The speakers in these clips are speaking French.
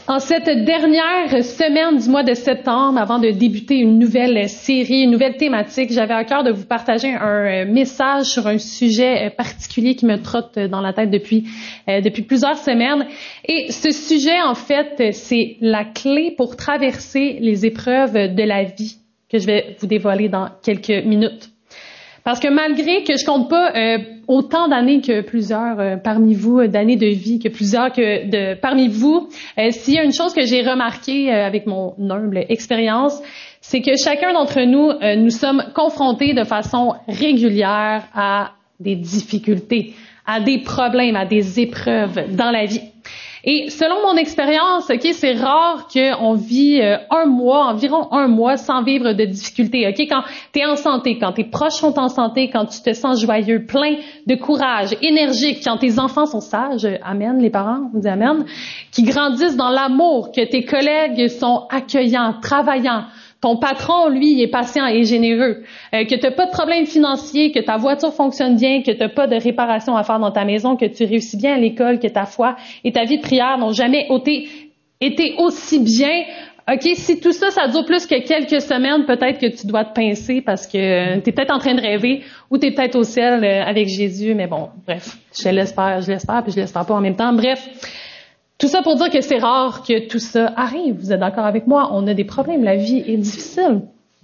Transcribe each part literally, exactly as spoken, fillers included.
En cette dernière semaine du mois de septembre, avant de débuter une nouvelle série, une nouvelle thématique, j'avais à cœur de vous partager un message sur un sujet particulier qui me trotte dans la tête depuis, euh, depuis plusieurs semaines. Et ce sujet, en fait, c'est la clé pour traverser les épreuves de la vie que je vais vous dévoiler dans quelques minutes. Parce que malgré que je compte pas euh, autant d'années que plusieurs euh, parmi vous, euh, d'années de vie, que plusieurs que de parmi vous, euh, s'il y a une chose que j'ai remarquée euh, avec mon humble expérience, c'est que chacun d'entre nous, euh, nous sommes confrontés de façon régulière à des difficultés, à des problèmes, à des épreuves dans la vie. Et selon mon expérience, ok, c'est rare qu'on vit euh, un mois, environ un mois, sans vivre de difficultés. Ok, quand tu es en santé, quand tes proches sont en santé, quand tu te sens joyeux, plein de courage, énergique, quand tes enfants sont sages, amen, les parents, on dit amen, qui grandissent dans l'amour, que tes collègues sont accueillants, travaillants. Ton patron, lui, il est patient et généreux, euh, que tu n'as pas de problème financier, que ta voiture fonctionne bien, que tu n'as pas de réparation à faire dans ta maison, que tu réussis bien à l'école, que ta foi et ta vie de prière n'ont jamais été, été aussi bien. OK, si tout ça, ça dure plus que quelques semaines, peut-être que tu dois te pincer parce que euh, tu es peut-être en train de rêver ou tu es peut-être au ciel euh, avec Jésus, mais bon, bref, je l'espère, je l'espère, puis je l'espère pas en même temps. Bref. Tout ça pour dire que c'est rare que tout ça arrive. Vous êtes d'accord avec moi? On a des problèmes. La vie est difficile.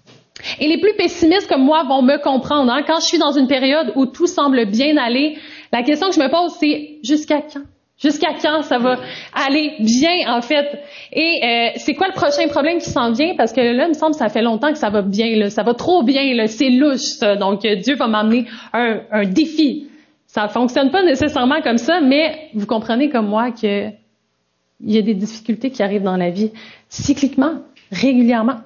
Et les plus pessimistes comme moi vont me comprendre. Hein? Quand je suis dans une période où tout semble bien aller, la question que je me pose, c'est jusqu'à quand? Jusqu'à quand ça va aller bien, en fait? Et euh, c'est quoi le prochain problème qui s'en vient? Parce que là, il me semble que ça fait longtemps que ça va bien. Là. Ça va trop bien. Là. C'est louche, ça. Donc, euh, Dieu va m'amener un, un défi. Ça ne fonctionne pas nécessairement comme ça, mais vous comprenez comme moi que il y a des difficultés qui arrivent dans la vie cycliquement, régulièrement.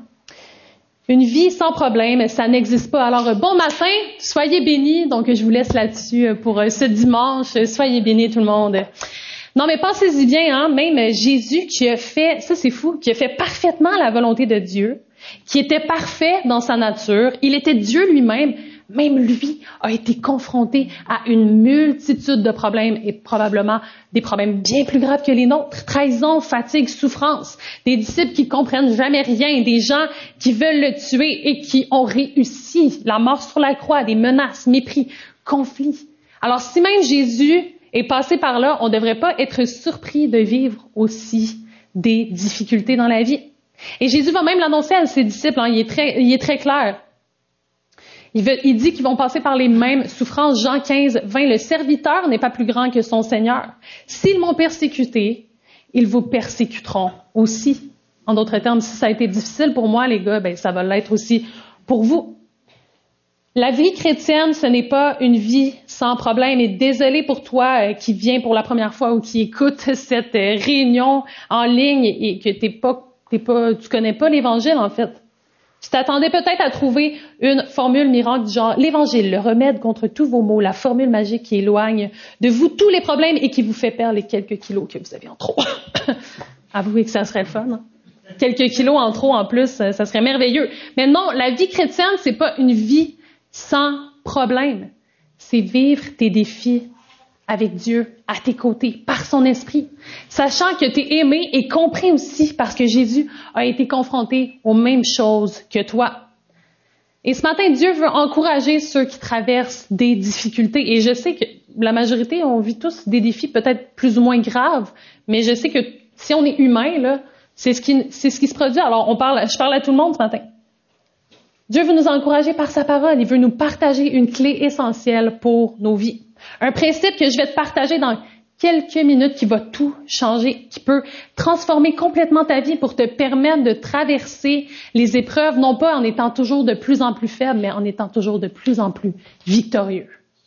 Une vie sans problème, ça n'existe pas. Alors, bon matin, soyez bénis. Donc, je vous laisse là-dessus pour ce dimanche. Soyez bénis tout le monde. Non, mais pensez-y bien, hein, même Jésus qui a fait, ça c'est fou, qui a fait parfaitement la volonté de Dieu, qui était parfait dans sa nature. Il était Dieu lui-même. Même lui a été confronté à une multitude de problèmes et probablement des problèmes bien plus graves que les nôtres. Trahison, fatigue, souffrance, des disciples qui comprennent jamais rien, des gens qui veulent le tuer et qui ont réussi, la mort sur la croix, des menaces, mépris, conflits. Alors si même Jésus est passé par là, on ne devrait pas être surpris de vivre aussi des difficultés dans la vie. Et Jésus va même l'annoncer à ses disciples, hein, il est très, il est très clair. Il, veut, il dit qu'ils vont passer par les mêmes souffrances. Jean quinze, vingt, le serviteur n'est pas plus grand que son Seigneur. S'ils m'ont persécuté, ils vous persécuteront aussi. En d'autres termes, si ça a été difficile pour moi, les gars, ben ça va l'être aussi pour vous. La vie chrétienne, ce n'est pas une vie sans problème. Et désolé pour toi euh, qui viens pour la première fois ou qui écoute cette euh, réunion en ligne et que t'es pas, t'es pas, tu connais pas l'Évangile en fait. Tu t'attendais peut-être à trouver une formule miracle du genre l'Évangile, le remède contre tous vos maux, la formule magique qui éloigne de vous tous les problèmes et qui vous fait perdre les quelques kilos que vous avez en trop. Avouez que ça serait le fun. Hein? Quelques kilos en trop en plus, ça serait merveilleux. Mais non, la vie chrétienne, c'est pas une vie sans problème. C'est vivre tes défis avec Dieu, à tes côtés, par son esprit, sachant que tu es aimé et compris aussi parce que Jésus a été confronté aux mêmes choses que toi. Et ce matin, Dieu veut encourager ceux qui traversent des difficultés. Et je sais que la majorité, on vit tous des défis peut-être plus ou moins graves, mais je sais que si on est humain, là, c'est ce qui, c'est ce qui se produit. Alors, on parle, je parle à tout le monde ce matin. Dieu veut nous encourager par sa parole. Il veut nous partager une clé essentielle pour nos vies. Un principe que je vais te partager dans quelques minutes qui va tout changer, qui peut transformer complètement ta vie pour te permettre de traverser les épreuves, non pas en étant toujours de plus en plus faible, mais en étant toujours de plus en plus victorieux.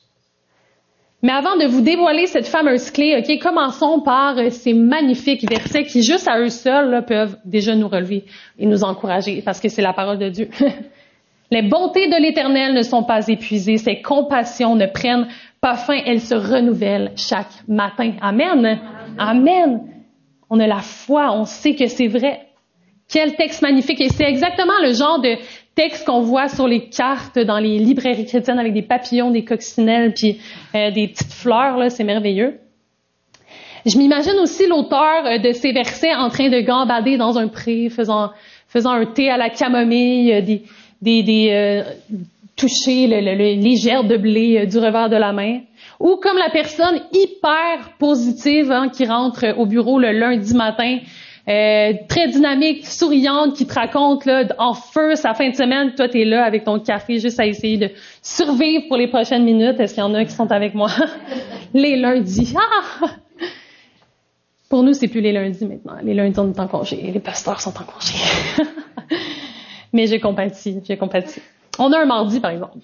Mais avant de vous dévoiler cette fameuse clé, ok, commençons par ces magnifiques versets qui, juste à eux seuls, là, peuvent déjà nous relever et nous encourager, parce que c'est la parole de Dieu. Les bontés de l'Éternel ne sont pas épuisées, ses compassions ne prennent pas fin, elles se renouvellent chaque matin. Amen. Amen. On a la foi, on sait que c'est vrai. Quel texte magnifique. Et c'est exactement le genre de texte qu'on voit sur les cartes dans les librairies chrétiennes avec des papillons, des coccinelles, puis euh, des petites fleurs, là, c'est merveilleux. Je m'imagine aussi l'auteur de ces versets en train de gambader dans un pré, faisant, faisant un thé à la camomille, des, des, des euh, toucher le, le, le, les gerbes de blé euh, du revers de la main. Ou comme la personne hyper positive hein, qui rentre au bureau le lundi matin, euh, très dynamique, souriante, qui te raconte là, en feu sa fin de semaine. Toi, t'es là avec ton café juste à essayer de survivre pour les prochaines minutes. Est-ce qu'il y en a qui sont avec moi? Les lundis. Ah! Pour nous, c'est plus les lundis maintenant. Les lundis, on est en congé. Les pasteurs sont en congé. Mais j'ai compatis, j'ai compatis. On a un mardi, par exemple.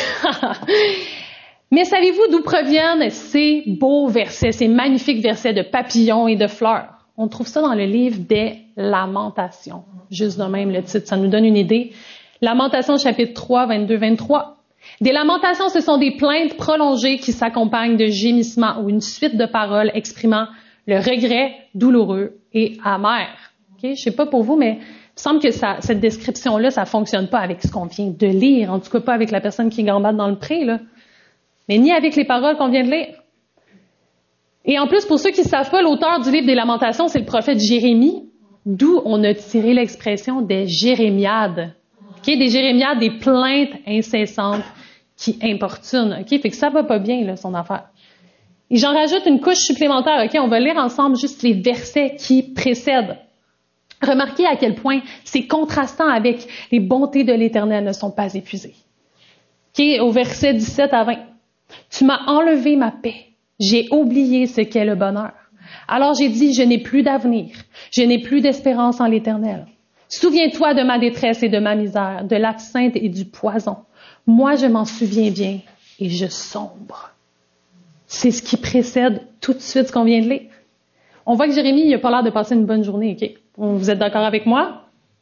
Mais savez-vous d'où proviennent ces beaux versets, ces magnifiques versets de papillons et de fleurs? On trouve ça dans le livre des Lamentations. Juste de même, le titre, ça nous donne une idée. Lamentations, chapitre trois, vingt-deux vingt-trois. Des lamentations, ce sont des plaintes prolongées qui s'accompagnent de gémissements ou une suite de paroles exprimant le regret douloureux et amer. Okay? Je sais pas pour vous, mais il me semble que ça, cette description-là, ça fonctionne pas avec ce qu'on vient de lire. En tout cas, pas avec la personne qui gambade dans le pré, là. Mais ni avec les paroles qu'on vient de lire. Et en plus, pour ceux qui ne savent pas, l'auteur du livre des Lamentations, c'est le prophète Jérémie, d'où on a tiré l'expression des jérémiades. Okay? Des jérémiades, des plaintes incessantes qui importunent. Okay? Fait que ça va pas bien, là, son affaire. Et j'en rajoute une couche supplémentaire. Okay? On va lire ensemble juste les versets qui précèdent. Remarquez à quel point c'est contrastant avec les bontés de l'Éternel ne sont pas épuisées. Okay? Au verset dix-sept à vingt. Tu m'as enlevé ma paix. J'ai oublié ce qu'est le bonheur. Alors j'ai dit, je n'ai plus d'avenir. Je n'ai plus d'espérance en l'Éternel. Souviens-toi de ma détresse et de ma misère, de l'absinthe et du poison. Moi, je m'en souviens bien et je sombre. C'est ce qui précède tout de suite ce qu'on vient de lire. On voit que Jérémie, il n'a pas l'air de passer une bonne journée. Okay? Vous êtes d'accord avec moi?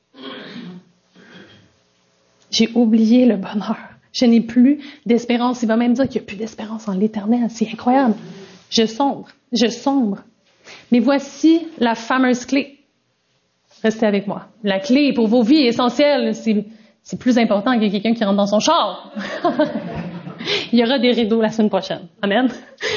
J'ai oublié le bonheur. Je n'ai plus d'espérance. Il va même dire qu'il n'y a plus d'espérance en l'Éternel. C'est incroyable. Je sombre. Je sombre. Mais voici la fameuse clé. Restez avec moi. La clé pour vos vies essentielles, c'est, c'est plus important que quelqu'un qui rentre dans son char. Il y aura des rideaux la semaine prochaine. Amen.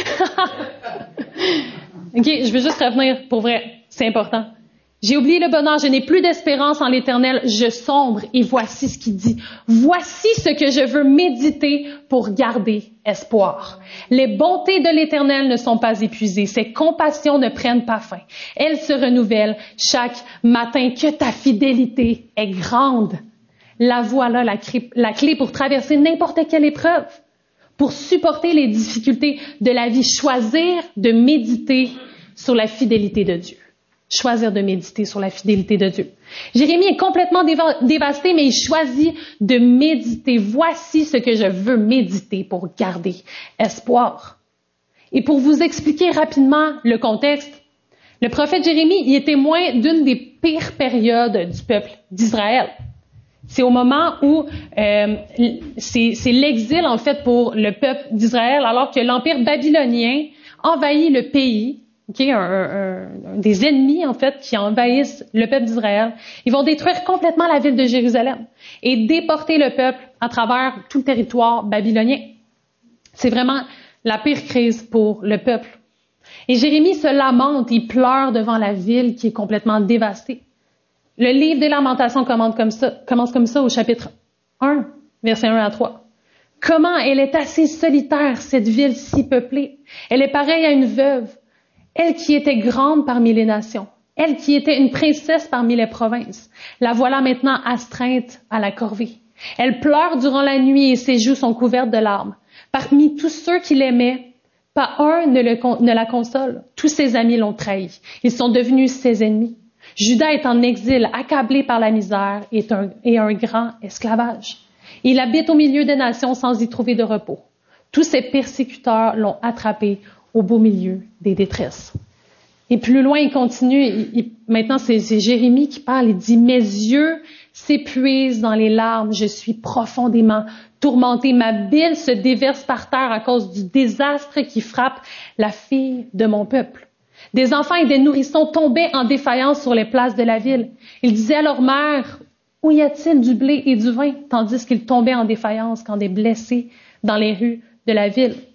OK, je veux juste revenir pour vrai. C'est important. J'ai oublié le bonheur, je n'ai plus d'espérance en l'Éternel, je sombre, et voici ce qu'il dit. Voici ce que je veux méditer pour garder espoir. Les bontés de l'Éternel ne sont pas épuisées, ses compassions ne prennent pas fin. Elles se renouvellent chaque matin, que ta fidélité est grande. La voilà la, la clé pour traverser n'importe quelle épreuve, pour supporter les difficultés de la vie, choisir de méditer sur la fidélité de Dieu. Choisir de méditer sur la fidélité de Dieu. Jérémie est complètement déva- dévasté, mais il choisit de méditer. Voici ce que je veux méditer pour garder espoir. Et pour vous expliquer rapidement le contexte, le prophète Jérémie il est témoin d'une des pires périodes du peuple d'Israël. C'est au moment où euh, c'est, c'est l'exil en fait pour le peuple d'Israël, alors que l'empire babylonien envahit le pays. Okay, un, un, un, des ennemis, en fait, qui envahissent le peuple d'Israël. Ils vont détruire complètement la ville de Jérusalem et déporter le peuple à travers tout le territoire babylonien. C'est vraiment la pire crise pour le peuple. Et Jérémie se lamente, il pleure devant la ville qui est complètement dévastée. Le livre des Lamentations commence comme ça, commence comme ça au chapitre un, versets un à trois. Comment elle est assez solitaire, cette ville si peuplée. Elle est pareille à une veuve. Elle qui était grande parmi les nations, elle qui était une princesse parmi les provinces, la voilà maintenant astreinte à la corvée. Elle pleure durant la nuit et ses joues sont couvertes de larmes. Parmi tous ceux qui l'aimaient, pas un ne, le, ne la console. Tous ses amis l'ont trahi. Ils sont devenus ses ennemis. Juda est en exil, accablé par la misère et un, et un grand esclavage. Il habite au milieu des nations sans y trouver de repos. Tous ses persécuteurs l'ont attrapé au beau milieu des détresses. Et plus loin, il continue, il, il, maintenant c'est, c'est Jérémie qui parle, il dit « Mes yeux s'épuisent dans les larmes, je suis profondément tourmenté, ma bile se déverse par terre à cause du désastre qui frappe la fille de mon peuple. Des enfants et des nourrissons tombaient en défaillance sur les places de la ville. Ils disaient à leur mère « Où y a-t-il du blé et du vin ?» tandis qu'ils tombaient en défaillance quand des blessés dans les rues de la ville.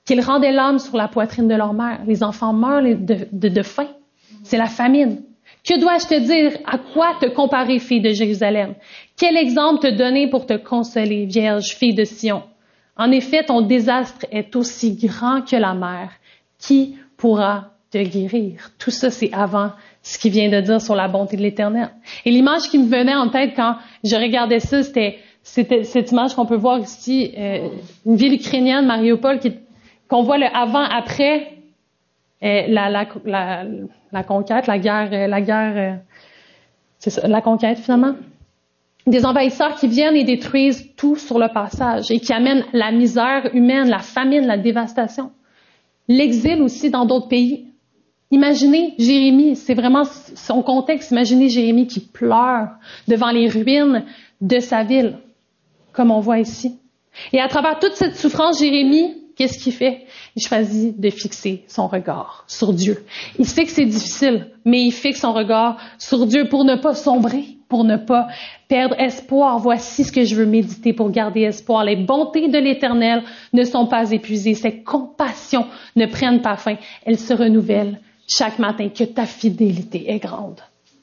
qu'ils rendaient l'âme sur la poitrine de leur mère. Les enfants meurent de, de, de faim. C'est la famine. Que dois-je te dire? À quoi te comparer, fille de Jérusalem? Quel exemple te donner pour te consoler, vierge, fille de Sion? En effet, ton désastre est aussi grand que la mer. Qui pourra te guérir? Tout ça, c'est avant ce qu'il vient de dire sur la bonté de l'Éternel. Et l'image qui me venait en tête quand je regardais ça, c'était, c'était cette image qu'on peut voir ici, euh, une ville ukrainienne, Mariupol, qui, qu'on voit le avant-après euh, la, la, la, la conquête, la guerre, euh, la guerre, euh, c'est ça, la conquête finalement. Des envahisseurs qui viennent et détruisent tout sur le passage et qui amènent la misère humaine, la famine, la dévastation. L'exil aussi dans d'autres pays. Imaginez Jérémie, c'est vraiment son contexte. Imaginez Jérémie qui pleure devant les ruines de sa ville, comme on voit ici. Et à travers toute cette souffrance, Jérémie, qu'est-ce qu'il fait? Il choisit de fixer son regard sur Dieu. Il sait que c'est difficile, mais il fixe son regard sur Dieu pour ne pas sombrer, pour ne pas perdre espoir. Voici ce que je veux méditer pour garder espoir. Les bontés de l'Éternel ne sont pas épuisées. Ses compassions ne prennent pas fin. Elles se renouvellent chaque matin. Que ta fidélité est grande.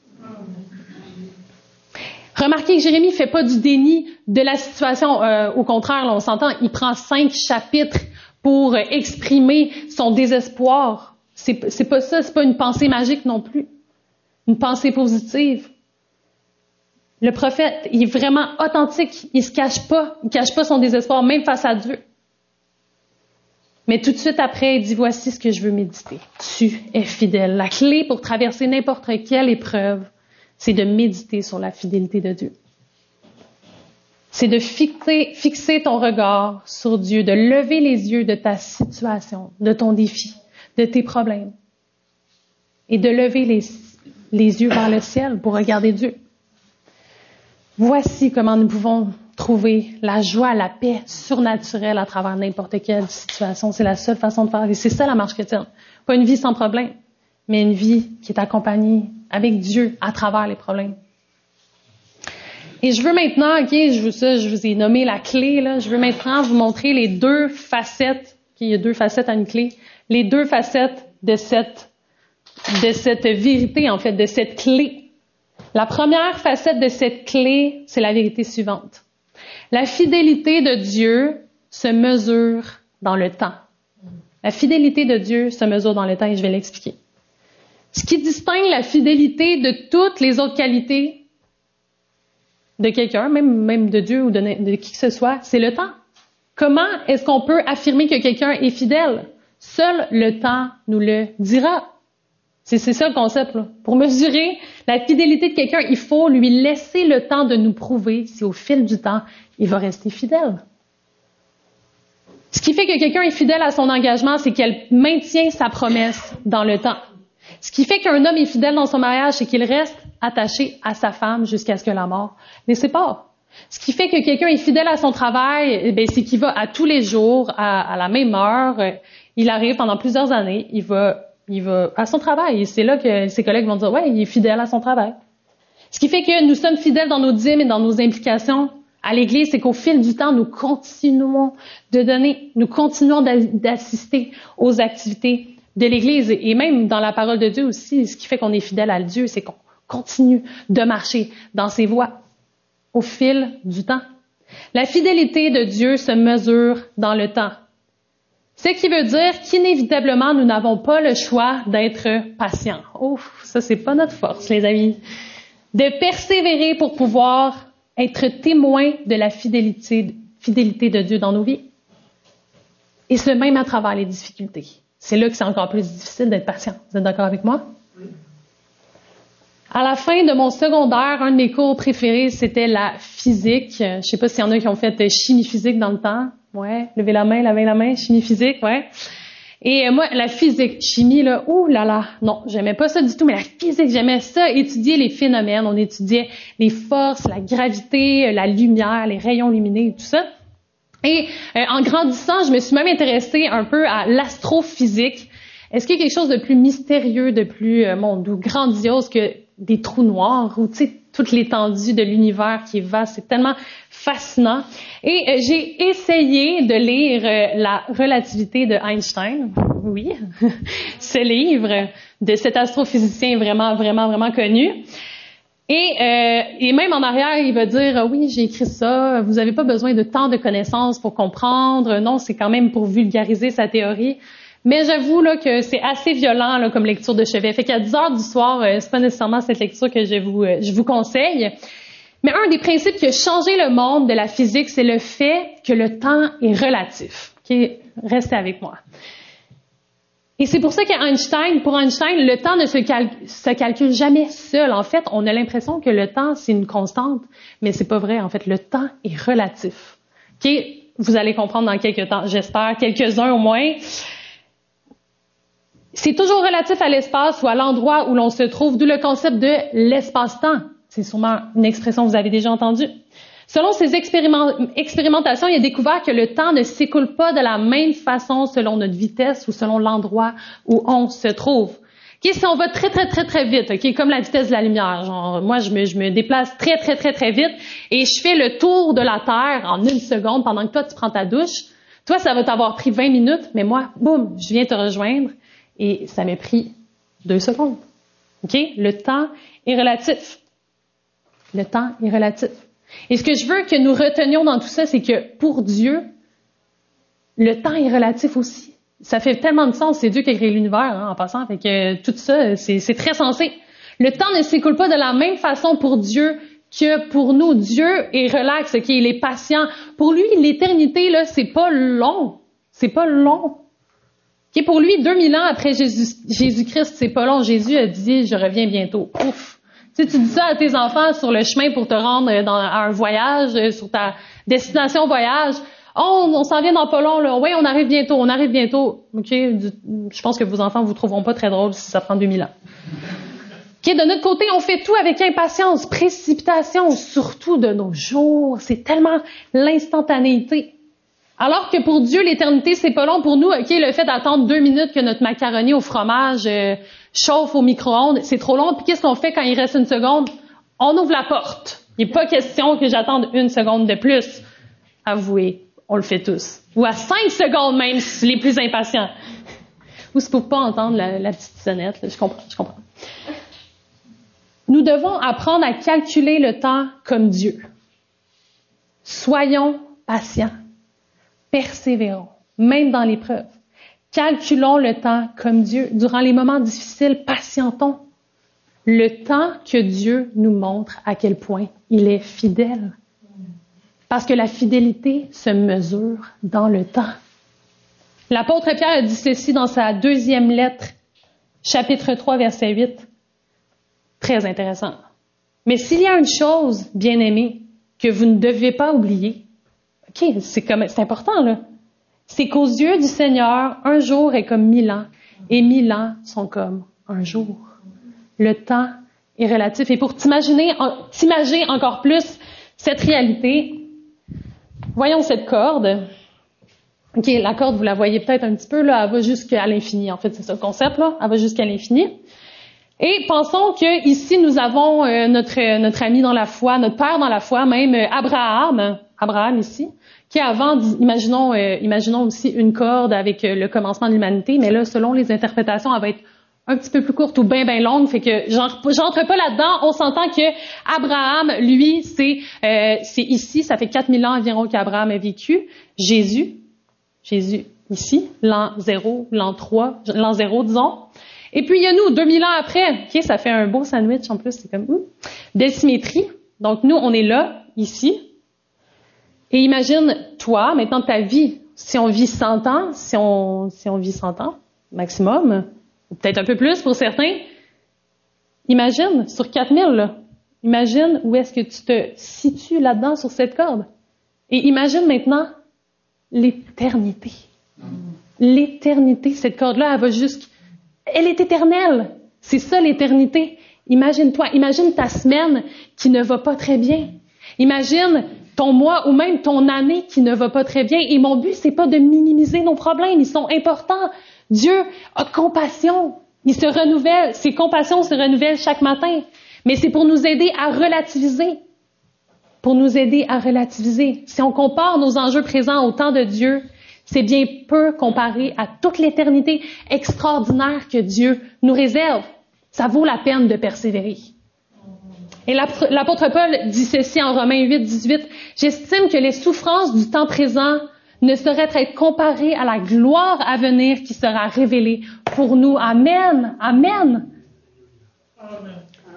Remarquez que Jérémie ne fait pas du déni de la situation. Euh, au contraire, là, on s'entend, il prend cinq chapitres pour exprimer son désespoir. C'est, c'est pas ça, c'est pas une pensée magique non plus. Une pensée positive. Le prophète, il est vraiment authentique. Il se cache pas. Il cache pas son désespoir, même face à Dieu. Mais tout de suite après, il dit, voici ce que je veux méditer. Tu es fidèle. La clé pour traverser n'importe quelle épreuve, c'est de méditer sur la fidélité de Dieu. C'est de fixer, fixer ton regard sur Dieu, de lever les yeux de ta situation, de ton défi, de tes problèmes. Et de lever les, les yeux vers le ciel pour regarder Dieu. Voici comment nous pouvons trouver la joie, la paix surnaturelle à travers n'importe quelle situation. C'est la seule façon de faire. Et c'est ça la marche chrétienne. Pas une vie sans problème, mais une vie qui est accompagnée avec Dieu à travers les problèmes. Et je veux maintenant, ok, je veux ça, je vous ai nommé la clé, là. Je veux maintenant vous montrer les deux facettes, ok, il y a deux facettes à une clé, les deux facettes de cette, de cette vérité, en fait, de cette clé. La première facette de cette clé, c'est la vérité suivante. La fidélité de Dieu se mesure dans le temps. La fidélité de Dieu se mesure dans le temps et je vais l'expliquer. Ce qui distingue la fidélité de toutes les autres qualités de quelqu'un, même, même de Dieu ou de, de qui que ce soit, c'est le temps. Comment est-ce qu'on peut affirmer que quelqu'un est fidèle? Seul le temps nous le dira. C'est, c'est ça le concept, là. Pour mesurer la fidélité de quelqu'un, il faut lui laisser le temps de nous prouver si au fil du temps, il va rester fidèle. Ce qui fait que quelqu'un est fidèle à son engagement, c'est qu'elle maintient sa promesse dans le temps. Ce qui fait qu'un homme est fidèle dans son mariage, c'est qu'il reste attaché à sa femme jusqu'à ce que la mort les sépare. Ce qui fait que quelqu'un est fidèle à son travail, eh bien, c'est qu'il va à tous les jours, à, à la même heure. Il arrive pendant plusieurs années, il va Il va à son travail. Et c'est là que ses collègues vont dire, ouais, il est fidèle à son travail. Ce qui fait que nous sommes fidèles dans nos dîmes et dans nos implications à l'Église, c'est qu'au fil du temps, nous continuons de donner, nous continuons d'assister aux activités de l'Église. Et même dans la parole de Dieu aussi, ce qui fait qu'on est fidèle à Dieu, c'est qu'on continue de marcher dans ses voies au fil du temps. La fidélité de Dieu se mesure dans le temps. Ce qui veut dire qu'inévitablement, nous n'avons pas le choix d'être patients. Ouf, ça, c'est pas notre force, les amis. De persévérer pour pouvoir être témoin de la fidélité, fidélité de Dieu dans nos vies. Et ce, même à travers les difficultés. C'est là que c'est encore plus difficile d'être patient. Vous êtes d'accord avec moi? Oui. À la fin de mon secondaire, un de mes cours préférés, c'était la physique. Je sais pas s'il y en a qui ont fait chimie physique dans le temps. Ouais, levez la main, levez la main, chimie physique, ouais. Et euh, moi, la physique, chimie, là, ouh là là, non, j'aimais pas ça du tout, mais la physique, j'aimais ça, étudier les phénomènes, on étudiait les forces, la gravité, la lumière, les rayons lumineux, tout ça. Et euh, en grandissant, je me suis même intéressée un peu à l'astrophysique. Est-ce qu'il y a quelque chose de plus mystérieux, de plus, euh, mon Dieu, grandiose que des trous noirs ou, tu sais, toute l'étendue de l'univers qui est vaste. C'est tellement fascinant. Et euh, j'ai essayé de lire euh, La relativité de Einstein. Oui, ce livre de cet astrophysicien vraiment, vraiment, vraiment connu. Et, euh, et même en arrière, il va dire ah, « Oui, j'ai écrit ça, vous n'avez pas besoin de tant de connaissances pour comprendre. Non, c'est quand même pour vulgariser sa théorie. » Mais j'avoue là que c'est assez violent là, comme lecture de chevet. Fait qu'à dix heures du soir, euh, c'est pas nécessairement cette lecture que je vous, euh, je vous conseille. Mais un des principes qui a changé le monde de la physique, c'est le fait que le temps est relatif. Okay? Restez avec moi. Et c'est pour ça qu'Einstein, pour Einstein, le temps ne se, cal- se calcule jamais seul. En fait, on a l'impression que le temps, c'est une constante, mais c'est pas vrai. En fait, le temps est relatif. Okay? Vous allez comprendre dans quelques temps, j'espère, quelques-uns au moins. C'est toujours relatif à l'espace ou à l'endroit où l'on se trouve, d'où le concept de l'espace-temps. C'est sûrement une expression que vous avez déjà entendue. Selon ces expériment- expérimentations, il a découvert que le temps ne s'écoule pas de la même façon selon notre vitesse ou selon l'endroit où on se trouve. Okay, si on va très, très, très, très vite, okay, comme la vitesse de la lumière, genre, moi, je me, je me déplace très, très, très, très vite et je fais le tour de la Terre en une seconde pendant que toi, tu prends ta douche. Toi, ça va t'avoir pris vingt minutes, mais moi, boum, je viens te rejoindre. Et ça m'a pris deux secondes. OK? Le temps est relatif. Le temps est relatif. Et ce que je veux que nous retenions dans tout ça, c'est que pour Dieu, le temps est relatif aussi. Ça fait tellement de sens. C'est Dieu qui a créé l'univers, hein, en passant. Fait que tout ça, c'est, c'est très sensé. Le temps ne s'écoule pas de la même façon pour Dieu que pour nous. Dieu est relax, OK? Il est patient. Pour lui, l'éternité, là, c'est pas long. C'est pas long. Okay, pour lui, deux mille ans après Jésus, Jésus-Christ, c'est pas long. Jésus a dit, je reviens bientôt. Ouf! Tu sais, tu dis ça à tes enfants sur le chemin pour te rendre dans, à un voyage, sur ta destination voyage. Oh, on s'en vient dans pas long, là. Oui, on arrive bientôt, on arrive bientôt. OK? Je pense que vos enfants vous trouveront pas très drôle si ça prend deux mille ans. OK? De notre côté, on fait tout avec impatience, précipitation, surtout de nos jours. C'est tellement l'instantanéité. Alors que pour Dieu, l'éternité, c'est pas long. Pour nous, OK, le fait d'attendre deux minutes que notre macaroni au fromage euh, chauffe au micro-ondes, c'est trop long. Puis qu'est-ce qu'on fait quand il reste une seconde? On ouvre la porte. Il n'est pas question que j'attende une seconde de plus. Avouez, on le fait tous. Ou à cinq secondes même, les plus impatients. Ou c'est pour pas entendre la, la petite sonnette. Là. Je comprends, je comprends. Nous devons apprendre à calculer le temps comme Dieu. Soyons patients. Persévérons, même dans l'épreuve. Calculons le temps comme Dieu. Durant les moments difficiles, patientons. Le temps que Dieu nous montre à quel point il est fidèle. Parce que la fidélité se mesure dans le temps. L'apôtre Pierre a dit ceci dans sa deuxième lettre, chapitre trois, verset huit. Très intéressant. Mais s'il y a une chose, bien-aimés, que vous ne devez pas oublier, OK, c'est, comme, c'est important, là. C'est qu'aux yeux du Seigneur, un jour est comme mille ans, et mille ans sont comme un jour. Le temps est relatif. Et pour t'imaginer, t'imaginer encore plus cette réalité, voyons cette corde. OK, la corde, vous la voyez peut-être un petit peu, là, elle va jusqu'à l'infini. En fait, c'est ça le concept, là. Elle va jusqu'à l'infini. Et pensons que ici nous avons euh, notre notre ami dans la foi, notre père dans la foi, même euh, Abraham, Abraham ici, qui avant, imaginons euh, imaginons aussi une corde avec euh, le commencement de l'humanité, mais là, selon les interprétations, elle va être un petit peu plus courte ou bien bien longue, fait que j'entre, j'entre pas là-dedans. On s'entend que Abraham, lui, c'est euh, c'est ici, ça fait quatre mille ans environ qu'Abraham a vécu. Jésus, Jésus ici, l'an zéro, l'an trois, l'an zéro, disons. Et puis, il y a nous, deux mille ans après. OK, ça fait un beau sandwich en plus. C'est comme, ouh, de symétrie. Donc, nous, on est là, ici. Et imagine, toi, maintenant, ta vie. Si on vit cent ans, si on, si on vit cent ans, maximum, ou peut-être un peu plus pour certains, imagine, sur quatre mille, là, imagine où est-ce que tu te situes là-dedans sur cette corde. Et imagine maintenant l'éternité. L'éternité, cette corde-là, elle va jusqu'à... Elle est éternelle. C'est ça l'éternité. Imagine-toi, imagine ta semaine qui ne va pas très bien. Imagine ton mois ou même ton année qui ne va pas très bien. Et mon but, c'est pas de minimiser nos problèmes. Ils sont importants. Dieu a compassion. Il se renouvelle. Ses compassions se renouvellent chaque matin. Mais c'est pour nous aider à relativiser. Pour nous aider à relativiser. Si on compare nos enjeux présents au temps de Dieu, c'est bien peu comparé à toute l'éternité extraordinaire que Dieu nous réserve. Ça vaut la peine de persévérer. Et l'apôtre Paul dit ceci en Romains huit, dix-huit. « J'estime que les souffrances du temps présent ne sauraient être comparées à la gloire à venir qui sera révélée pour nous. » Amen. Amen. Amen.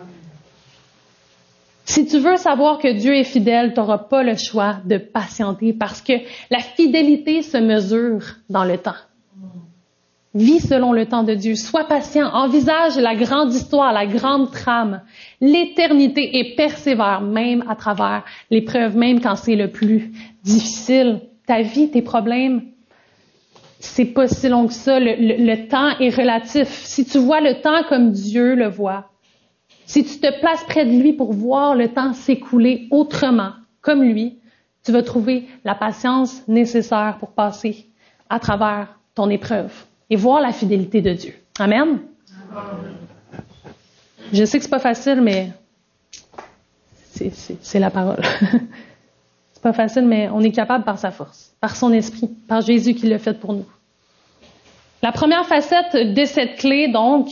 Si tu veux savoir que Dieu est fidèle, tu n'auras pas le choix de patienter parce que la fidélité se mesure dans le temps. Vis selon le temps de Dieu. Sois patient. Envisage la grande histoire, la grande trame, l'éternité et persévère même à travers l'épreuve, même quand c'est le plus difficile. Ta vie, tes problèmes, c'est pas si long que ça. Le, le, le temps est relatif. Si tu vois le temps comme Dieu le voit, si tu te places près de lui pour voir le temps s'écouler autrement, comme lui, tu vas trouver la patience nécessaire pour passer à travers ton épreuve et voir la fidélité de Dieu. Amen? Amen. Je sais que c'est pas facile, mais c'est, c'est, c'est la parole. C'est pas facile, mais on est capable par sa force, par son esprit, par Jésus qui l'a fait pour nous. La première facette de cette clé, donc,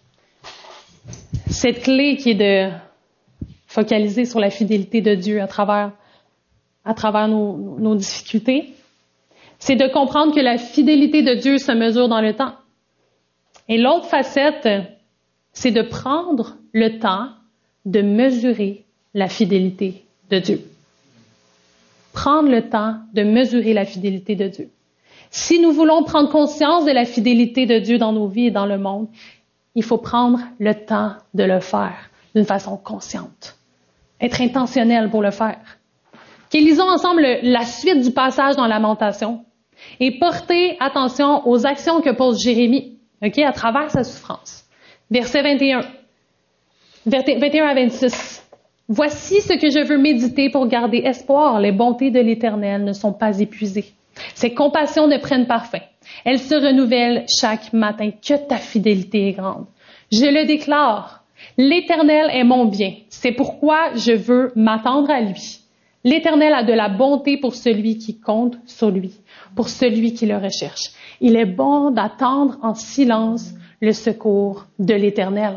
cette clé qui est de focaliser sur la fidélité de Dieu à travers, à travers nos, nos difficultés, c'est de comprendre que la fidélité de Dieu se mesure dans le temps. Et l'autre facette, c'est de prendre le temps de mesurer la fidélité de Dieu. Prendre le temps de mesurer la fidélité de Dieu. Si nous voulons prendre conscience de la fidélité de Dieu dans nos vies et dans le monde, il faut prendre le temps de le faire d'une façon consciente. Être intentionnel pour le faire. Okay, lisons ensemble le, la suite du passage dans Lamentation et portez attention aux actions que pose Jérémie, okay, à travers sa souffrance. Verset vingt et un. vingt et un à vingt-six. Voici ce que je veux méditer pour garder espoir. Les bontés de l'Éternel ne sont pas épuisées. Ses compassions ne prennent pas fin. Elles se renouvellent chaque matin. Que ta fidélité est grande. Je le déclare. L'Éternel est mon bien. C'est pourquoi je veux m'attendre à lui. L'Éternel a de la bonté pour celui qui compte sur lui, pour celui qui le recherche. Il est bon d'attendre en silence le secours de l'Éternel.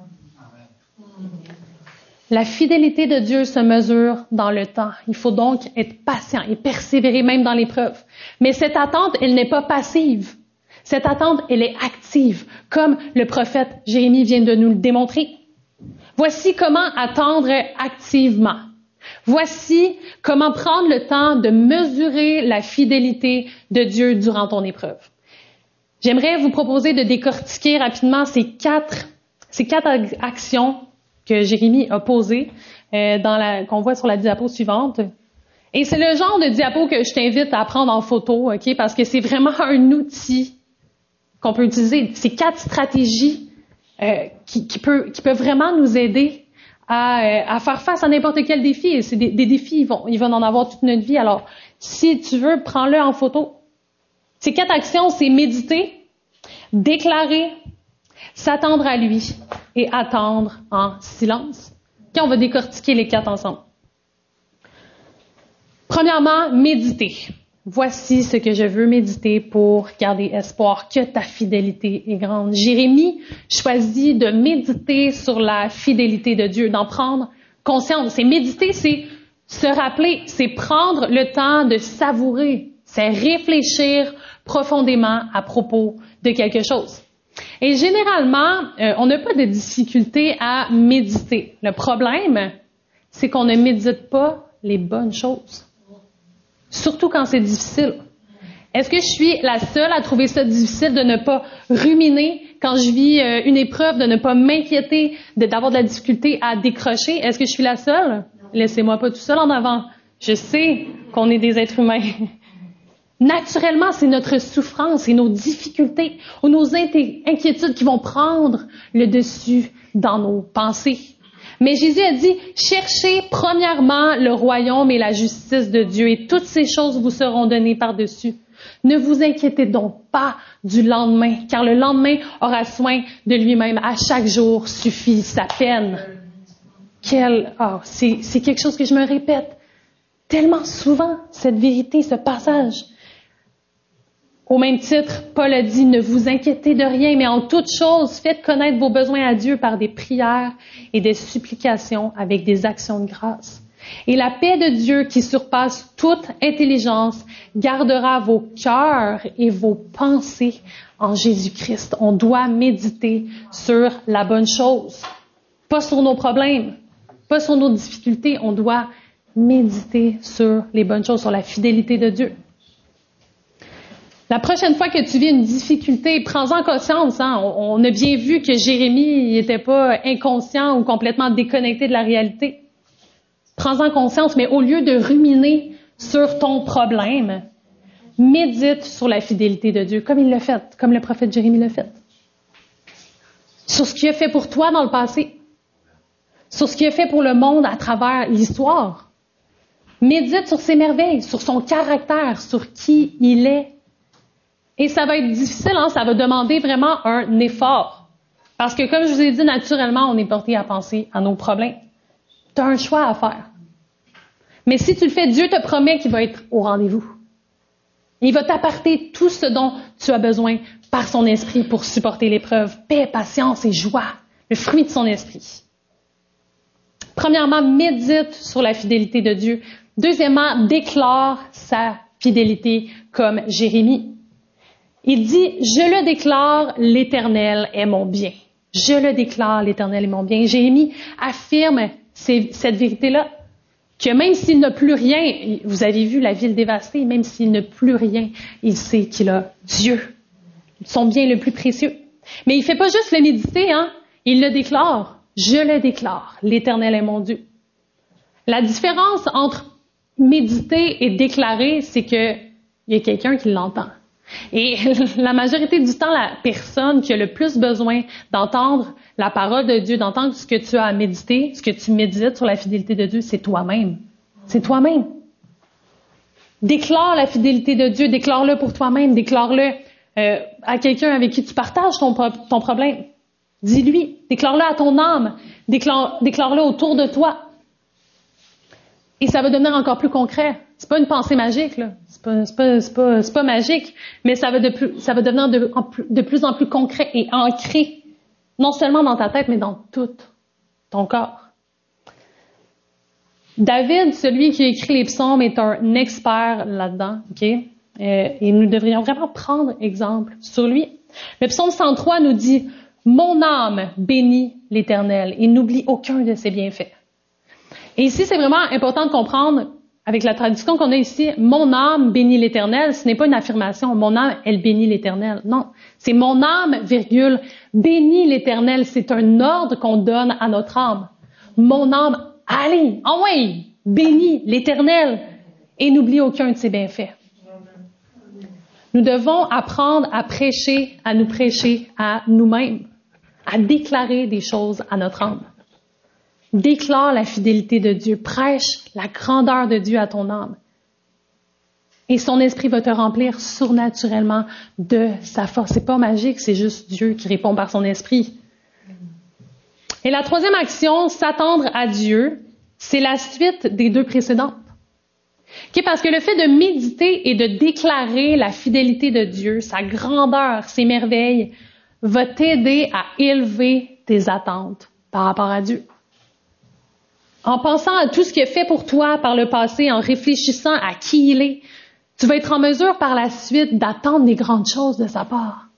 La fidélité de Dieu se mesure dans le temps. Il faut donc être patient et persévérer même dans l'épreuve. Mais cette attente, elle n'est pas passive. Cette attente, elle est active, comme le prophète Jérémie vient de nous le démontrer. Voici comment attendre activement. Voici comment prendre le temps de mesurer la fidélité de Dieu durant ton épreuve. J'aimerais vous proposer de décortiquer rapidement ces quatre, ces quatre actions que Jérémie a posées, euh, dans la, qu'on voit sur la diapo suivante. Et c'est le genre de diapo que je t'invite à prendre en photo, ok, parce que c'est vraiment un outil qu'on peut utiliser. Ces quatre stratégies euh, qui, qui, peut, qui peuvent vraiment nous aider à, euh, à faire face à n'importe quel défi. Et c'est des, des défis, ils vont, ils vont en avoir toute notre vie. Alors, si tu veux, prends-le en photo. Ces quatre actions, c'est méditer, déclarer, s'attendre à lui et attendre en silence. Okay, on va décortiquer les quatre ensemble. Premièrement, méditer. Voici ce que je veux méditer pour garder espoir, que ta fidélité est grande. Jérémie choisit de méditer sur la fidélité de Dieu, d'en prendre conscience. Et méditer, c'est se rappeler, c'est prendre le temps de savourer, c'est réfléchir profondément à propos de quelque chose. Et généralement, euh, on n'a pas de difficulté à méditer. Le problème, c'est qu'on ne médite pas les bonnes choses. Surtout quand c'est difficile. Est-ce que je suis la seule à trouver ça difficile de ne pas ruminer quand je vis euh, une épreuve, de ne pas m'inquiéter, de, d'avoir de la difficulté à décrocher? Est-ce que je suis la seule? Laissez-moi pas tout seul en avant. Je sais qu'on est des êtres humains. Naturellement, c'est notre souffrance et nos difficultés ou nos inquiétudes qui vont prendre le dessus dans nos pensées. Mais Jésus a dit, cherchez premièrement le royaume et la justice de Dieu et toutes ces choses vous seront données par-dessus. Ne vous inquiétez donc pas du lendemain, car le lendemain aura soin de lui-même. À chaque jour suffit sa peine. Quel, oh, c'est, c'est quelque chose que je me répète tellement souvent, cette vérité, ce passage. Au même titre, Paul a dit, ne vous inquiétez de rien, mais en toute chose, faites connaître vos besoins à Dieu par des prières et des supplications avec des actions de grâce. Et la paix de Dieu qui surpasse toute intelligence gardera vos cœurs et vos pensées en Jésus-Christ. On doit méditer sur la bonne chose, pas sur nos problèmes, pas sur nos difficultés. On doit méditer sur les bonnes choses, sur la fidélité de Dieu. La prochaine fois que tu vis une difficulté, prends-en conscience. Hein? On, on a bien vu que Jérémie n'était pas inconscient ou complètement déconnecté de la réalité. Prends-en conscience, mais au lieu de ruminer sur ton problème, médite sur la fidélité de Dieu, comme il l'a fait, comme le prophète Jérémie l'a fait. Sur ce qu'il a fait pour toi dans le passé. Sur ce qu'il a fait pour le monde à travers l'histoire. Médite sur ses merveilles, sur son caractère, sur qui il est. Et ça va être difficile, hein? Ça va demander vraiment un effort. Parce que comme je vous ai dit, naturellement, on est porté à penser à nos problèmes. Tu as un choix à faire. Mais si tu le fais, Dieu te promet qu'il va être au rendez-vous. Il va t'apporter tout ce dont tu as besoin par son esprit pour supporter l'épreuve. Paix, patience et joie, le fruit de son esprit. Premièrement, médite sur la fidélité de Dieu. Deuxièmement, déclare sa fidélité comme Jérémie. Il dit, je le déclare, l'Éternel est mon bien. Je le déclare, l'Éternel est mon bien. Jérémie affirme cette vérité-là, que même s'il n'a plus rien, vous avez vu la ville dévastée, même s'il n'a plus rien, il sait qu'il a Dieu, son bien le plus précieux. Mais il ne fait pas juste le méditer, hein? Il le déclare. Je le déclare, l'Éternel est mon Dieu. La différence entre méditer et déclarer, c'est qu'il y a quelqu'un qui l'entend. Et la majorité du temps, la personne qui a le plus besoin d'entendre la parole de Dieu, d'entendre ce que tu as à méditer, ce que tu médites sur la fidélité de Dieu, c'est toi-même. C'est toi-même. Déclare la fidélité de Dieu, déclare-le pour toi-même, déclare-le euh, à quelqu'un avec qui tu partages ton, ton problème. Dis-lui, déclare-le à ton âme, déclare, déclare-le autour de toi. Et ça va devenir encore plus concret. C'est pas une pensée magique, là. C'est pas, c'est pas, c'est pas, c'est pas magique, mais ça va, de plus, ça va devenir de, de plus en plus concret et ancré, non seulement dans ta tête, mais dans tout ton corps. David, celui qui a écrit les psaumes, est un expert là-dedans, ok? Euh, et nous devrions vraiment prendre exemple sur lui. Le psaume cent trois nous dit « Mon âme bénit l'Éternel et n'oublie aucun de ses bienfaits. » Et ici, c'est vraiment important de comprendre, avec la traduction qu'on a ici, « Mon âme bénit l'Éternel », ce n'est pas une affirmation, « Mon âme, elle bénit l'Éternel ». Non, c'est « Mon âme, virgule, bénit l'Éternel ». C'est un ordre qu'on donne à notre âme. « Mon âme, allez, en ouais, bénis l'Éternel et n'oublie aucun de ses bienfaits ». Nous devons apprendre à prêcher, à nous prêcher à nous-mêmes, à déclarer des choses à notre âme. Déclare la fidélité de Dieu, prêche la grandeur de Dieu à ton âme. Et son esprit va te remplir surnaturellement de sa force. C'est pas magique, c'est juste Dieu qui répond par son esprit. Et la troisième action, s'attendre à Dieu, c'est la suite des deux précédentes. Okay, parce que le fait de méditer et de déclarer la fidélité de Dieu, sa grandeur, ses merveilles, va t'aider à élever tes attentes par rapport à Dieu. En pensant à tout ce qu'il a fait pour toi par le passé, en réfléchissant à qui il est, tu vas être en mesure par la suite d'attendre des grandes choses de sa part.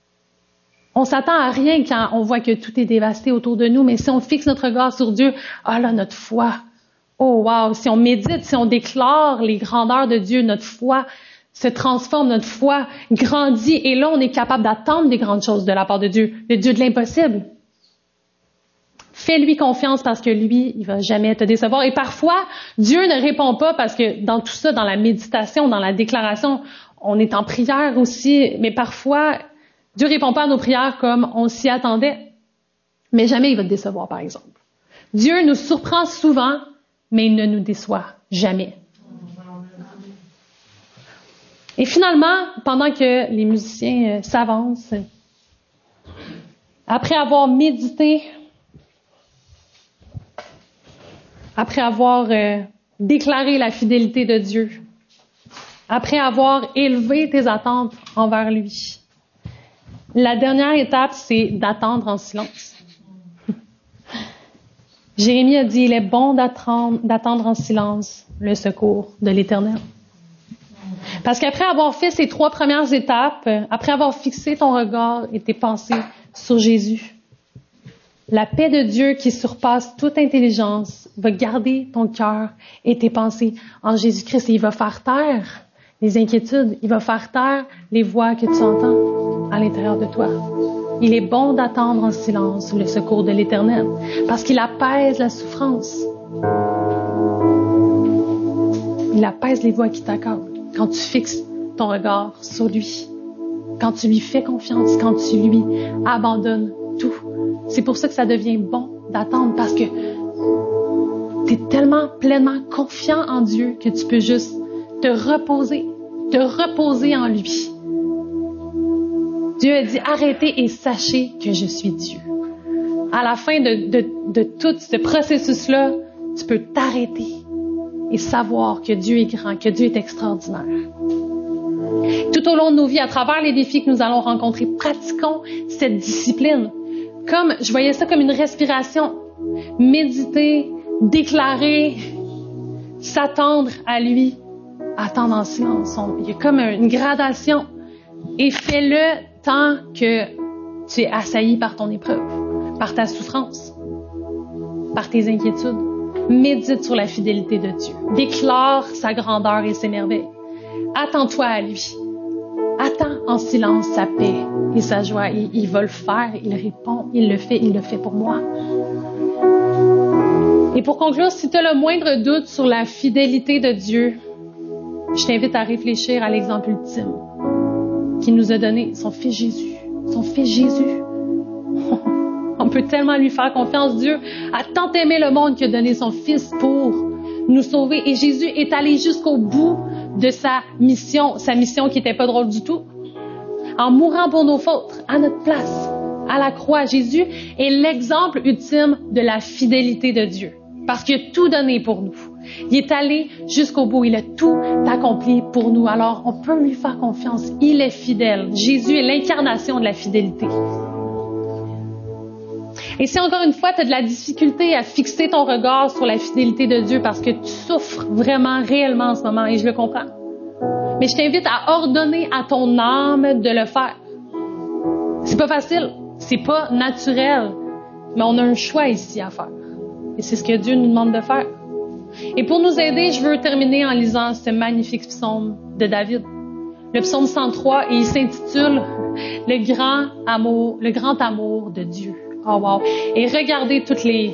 On s'attend à rien quand on voit que tout est dévasté autour de nous, mais si on fixe notre regard sur Dieu, ah là, notre foi, oh wow, si on médite, si on déclare les grandeurs de Dieu, notre foi se transforme, notre foi grandit, et là, on est capable d'attendre des grandes choses de la part de Dieu, le Dieu de l'impossible. Fais-lui confiance parce que lui, il va jamais te décevoir. Et parfois, Dieu ne répond pas parce que dans tout ça, dans la méditation, dans la déclaration, on est en prière aussi, mais parfois, Dieu répond pas à nos prières comme on s'y attendait. Mais jamais il va te décevoir, par exemple. Dieu nous surprend souvent, mais il ne nous déçoit jamais. Et finalement, pendant que les musiciens euh, s'avancent, après avoir médité après avoir euh, déclaré la fidélité de Dieu, après avoir élevé tes attentes envers lui, la dernière étape, c'est d'attendre en silence. Jérémie a dit, il est bon d'attendre, d'attendre en silence le secours de l'Éternel. Parce qu'après avoir fait ces trois premières étapes, après avoir fixé ton regard et tes pensées sur Jésus, la paix de Dieu qui surpasse toute intelligence va garder ton cœur et tes pensées en Jésus-Christ. Et il va faire taire les inquiétudes, il va faire taire les voix que tu entends à l'intérieur de toi. Il est bon d'attendre en silence le secours de l'Éternel parce qu'il apaise la souffrance. Il apaise les voix qui t'accordent quand tu fixes ton regard sur lui, quand tu lui fais confiance, quand tu lui abandonnes tout. C'est pour ça que ça devient bon d'attendre parce que tu es tellement pleinement confiant en Dieu que tu peux juste te reposer, te reposer en lui. Dieu a dit, arrêtez et sachez que je suis Dieu. À la fin de, de, de tout ce processus-là, tu peux t'arrêter et savoir que Dieu est grand, que Dieu est extraordinaire. Tout au long de nos vies, à travers les défis que nous allons rencontrer, pratiquons cette discipline. Comme, je voyais ça comme une respiration. Méditer, déclarer, s'attendre à lui, attendre en silence. Il y a comme une gradation. Et fais-le tant que tu es assailli par ton épreuve, par ta souffrance, par tes inquiétudes. Médite sur la fidélité de Dieu. Déclare sa grandeur et ses merveilles. Attends-toi à lui. Attends en silence sa paix et sa joie. Il, il va le faire, il répond, il le fait, il le fait pour moi. Et pour conclure, si tu as le moindre doute sur la fidélité de Dieu, je t'invite à réfléchir à l'exemple ultime qu'il nous a donné, son Fils Jésus. Son Fils Jésus. On peut tellement lui faire confiance. Dieu a tant aimé le monde qu'il a donné son Fils pour nous sauver. Et Jésus est allé jusqu'au bout de sa mission, sa mission qui n'était pas drôle du tout. En mourant pour nos fautes, à notre place, à la croix, Jésus est l'exemple ultime de la fidélité de Dieu. Parce qu'il a tout donné pour nous. Il est allé jusqu'au bout. Il a tout accompli pour nous. Alors, on peut lui faire confiance. Il est fidèle. Jésus est l'incarnation de la fidélité. Et si encore une fois, tu as de la difficulté à fixer ton regard sur la fidélité de Dieu parce que tu souffres vraiment, réellement en ce moment, et je le comprends, mais je t'invite à ordonner à ton âme de le faire. C'est pas facile, c'est pas naturel, mais on a un choix ici à faire. Et c'est ce que Dieu nous demande de faire. Et pour nous aider, je veux terminer en lisant ce magnifique psaume de David. Le psaume cent trois, et il s'intitule « Le grand amour, le grand amour de Dieu ». Oh wow! Et regardez toutes les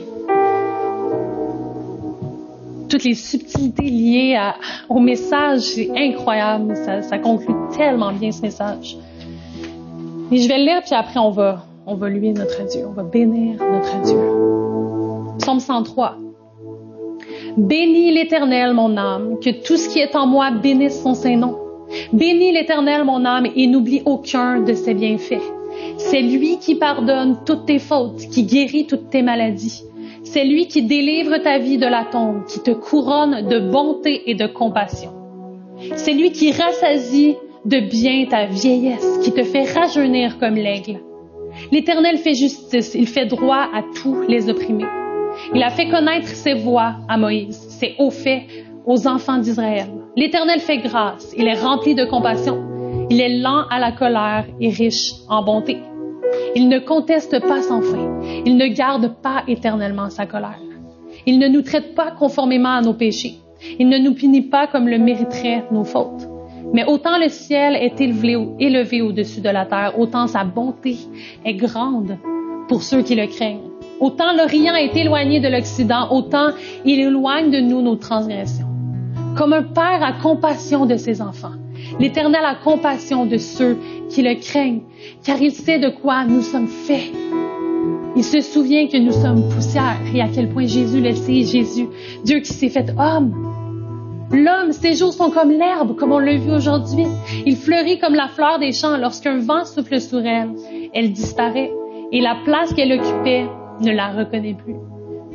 toutes les subtilités liées à, au message. C'est incroyable. Ça, ça conclut tellement bien ce message. Et je vais le lire, puis après on va, on va louer notre Dieu. On va bénir notre Dieu. Psaume cent trois. Bénis l'Éternel, mon âme, que tout ce qui est en moi bénisse son saint nom. Bénis l'Éternel, mon âme, et n'oublie aucun de ses bienfaits. C'est lui qui pardonne toutes tes fautes, qui guérit toutes tes maladies. C'est lui qui délivre ta vie de la tombe, qui te couronne de bonté et de compassion. C'est lui qui rassasie de bien ta vieillesse, qui te fait rajeunir comme l'aigle. L'Éternel fait justice, il fait droit à tous les opprimés. Il a fait connaître ses voies à Moïse, ses hauts faits aux enfants d'Israël. L'Éternel fait grâce, il est rempli de compassion. Il est lent à la colère et riche en bonté. Il ne conteste pas sans fin. Il ne garde pas éternellement sa colère. Il ne nous traite pas conformément à nos péchés. Il ne nous punit pas comme le mériteraient nos fautes. Mais autant le ciel est élevé, élevé au-dessus de la terre, autant sa bonté est grande pour ceux qui le craignent. Autant l'Orient est éloigné de l'Occident, autant il éloigne de nous nos transgressions. Comme un père a compassion de ses enfants, l'Éternel a compassion de ceux qui le craignent, car il sait de quoi nous sommes faits. Il se souvient que nous sommes poussière et à quel point Jésus le sait, Jésus, Dieu qui s'est fait homme. L'homme, ses jours sont comme l'herbe, comme on l'a vu aujourd'hui. Il fleurit comme la fleur des champs. Lorsqu'un vent souffle sur elle, elle disparaît et la place qu'elle occupait ne la reconnaît plus.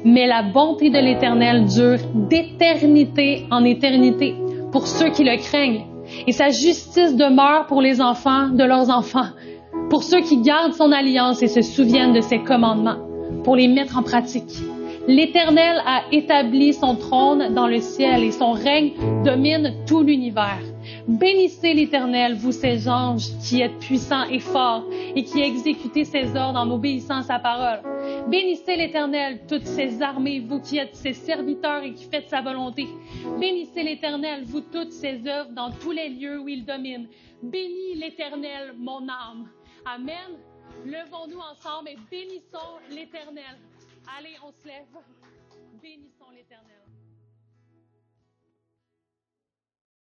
Mais la bonté de l'Éternel dure d'éternité en éternité pour ceux qui le craignent. Et sa justice demeure pour les enfants de leurs enfants, pour ceux qui gardent son alliance et se souviennent de ses commandements, pour les mettre en pratique. L'Éternel a établi son trône dans le ciel et son règne domine tout l'univers. Bénissez l'Éternel, vous ses anges, qui êtes puissants et forts et qui exécutez ses ordres en obéissant à sa parole. Bénissez l'Éternel, toutes ses armées, vous qui êtes ses serviteurs et qui faites sa volonté. Bénissez l'Éternel, vous toutes ses œuvres dans tous les lieux où il domine. Bénis l'Éternel, mon âme. Amen. Levons-nous ensemble et bénissons l'Éternel. Allez, on se lève. Bénissons l'Éternel.